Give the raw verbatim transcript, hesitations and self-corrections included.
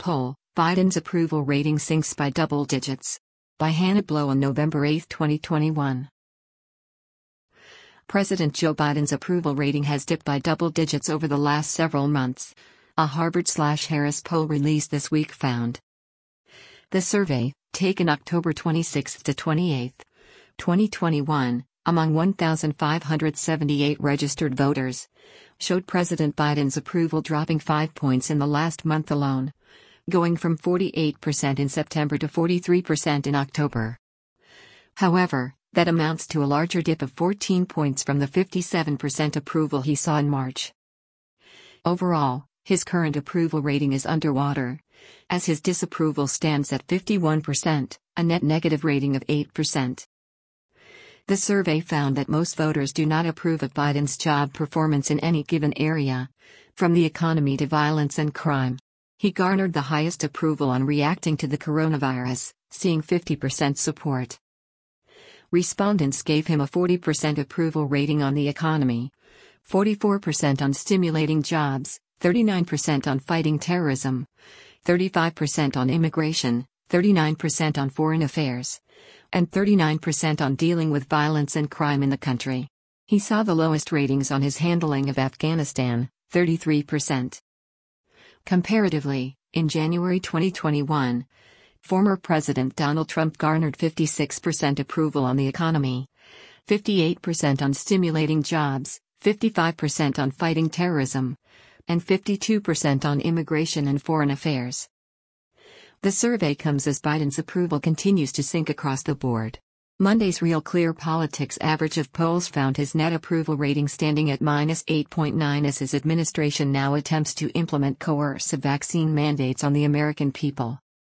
poll, Biden's approval rating sinks by double digits. By Hannah Blow on November eighth, twenty twenty-one. President Joe Biden's approval rating has dipped by double digits over the last several months, a Harvard-Harris poll released this week found. The survey, taken October twenty-sixth to twenty-eighth, twenty twenty-one, among one thousand five hundred seventy-eight registered voters, showed President Biden's approval dropping five points in the last month alone, going from forty-eight percent in September to forty-three percent in October. However, that amounts to a larger dip of fourteen points from the fifty-seven percent approval he saw in March. Overall, his current approval rating is underwater, as his disapproval stands at fifty-one percent, a net negative rating of eight percent. The survey found that most voters do not approve of Biden's job performance in any given area, from the economy to violence and crime. He garnered the highest approval on reacting to the coronavirus, seeing fifty percent support. Respondents gave him a forty percent approval rating on the economy, forty-four percent on stimulating jobs, thirty-nine percent on fighting terrorism, thirty-five percent on immigration, thirty-nine percent on foreign affairs, and thirty-nine percent on dealing with violence and crime in the country. He saw the lowest ratings on his handling of Afghanistan, thirty-three percent. Comparatively, in January twenty twenty-one, former President Donald Trump garnered fifty-six percent approval on the economy, fifty-eight percent on stimulating jobs, fifty-five percent on fighting terrorism, and fifty-two percent on immigration and foreign affairs. The survey comes as Biden's approval continues to sink across the board. Monday's Real Clear Politics average of polls found his net approval rating standing at minus eight point nine as his administration now attempts to implement coercive vaccine mandates on the American people.